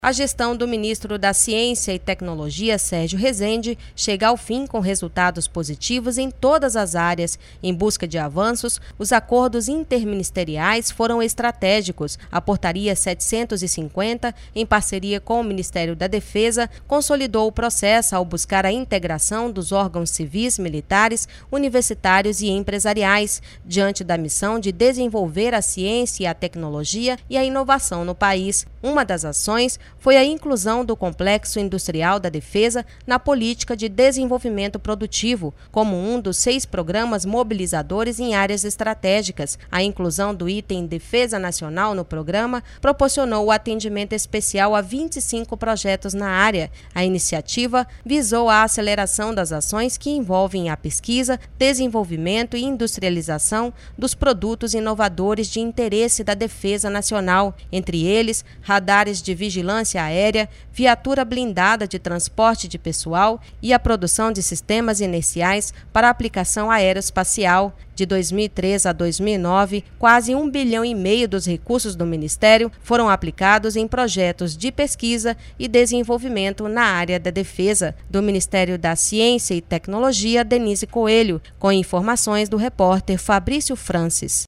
A gestão do ministro da Ciência e Tecnologia, Sérgio Rezende, chega ao fim com resultados positivos em todas as áreas. Em busca de avanços, os acordos interministeriais foram estratégicos. A Portaria 750, em parceria com o Ministério da Defesa, consolidou o processo ao buscar a integração dos órgãos civis, militares, universitários e empresariais, diante da missão de desenvolver a ciência e a tecnologia e a inovação no país. Uma das ações foi a inclusão do Complexo Industrial da Defesa na política de desenvolvimento produtivo, como um dos 6 programas mobilizadores em áreas estratégicas. A inclusão do item Defesa Nacional no programa proporcionou o atendimento especial a 25 projetos na área. A iniciativa visou a aceleração das ações que envolvem a pesquisa, desenvolvimento e industrialização dos produtos inovadores de interesse da Defesa Nacional, entre eles radares de vigilância aérea, viatura blindada de transporte de pessoal e a produção de sistemas inerciais para aplicação aeroespacial. De 2003 a 2009, quase 1,5 bilhão dos recursos do Ministério foram aplicados em projetos de pesquisa e desenvolvimento na área da defesa. Do Ministério da Ciência e Tecnologia, Denise Coelho, com informações do repórter Fabrício Francis.